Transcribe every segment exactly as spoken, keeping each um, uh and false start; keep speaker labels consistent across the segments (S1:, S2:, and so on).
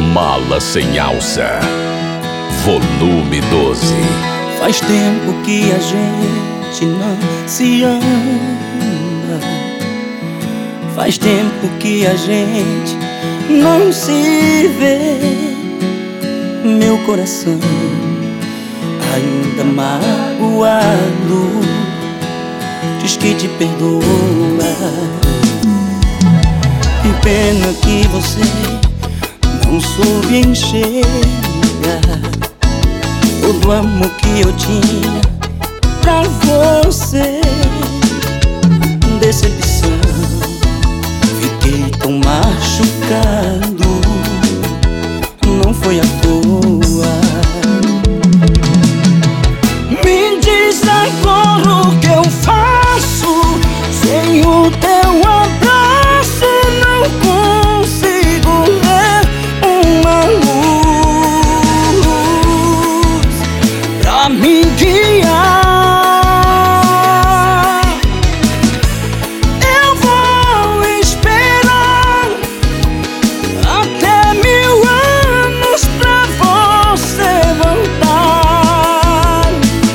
S1: Mala Sem Alça, volume doze.
S2: Faz tempo que a gente não se ama. Faz tempo que a gente não se vê. Meu coração ainda magoado diz que te perdoa. Que pena que você não soube enxergar todo o amor que eu tinha pra você. Decepção, fiquei tão machucado, não foi à toa. Me diz agora o que eu faço sem o teu abraço. Não consigo ver uma luz pra me guiar. Eu vou esperar até mil anos pra você voltar.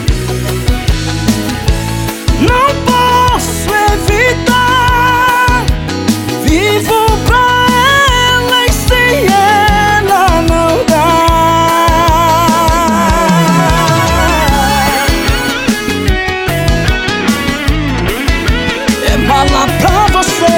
S2: Não posso evitar, vivo pra ela e sem ela não dá. É mala pra você.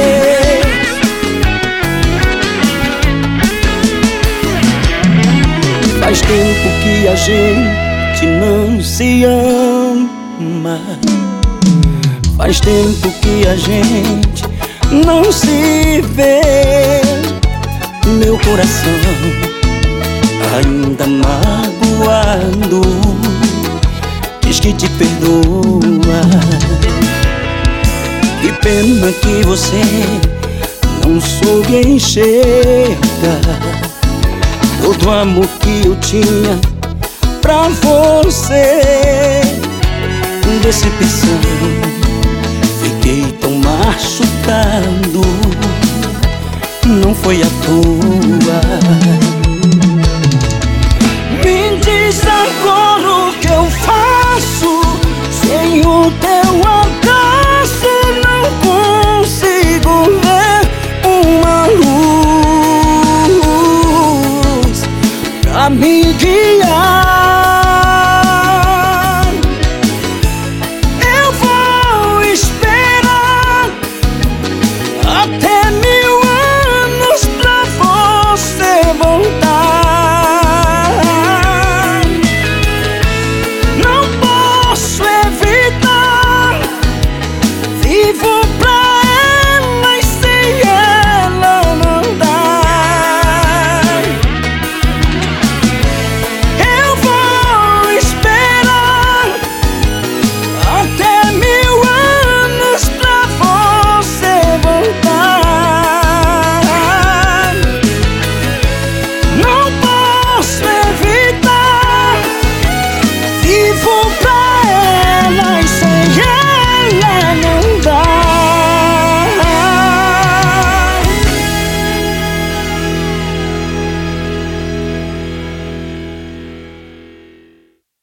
S2: Faz tempo que a gente não se ama. Faz tempo que a gente não se vê. Meu coração ainda magoado diz que te perdoa. Que pena que você não soube enxergar todo o amor que eu tinha pra você. Decepção, fiquei tão machucado, não foi à toa. Me diz agora o que eu faço sem o teu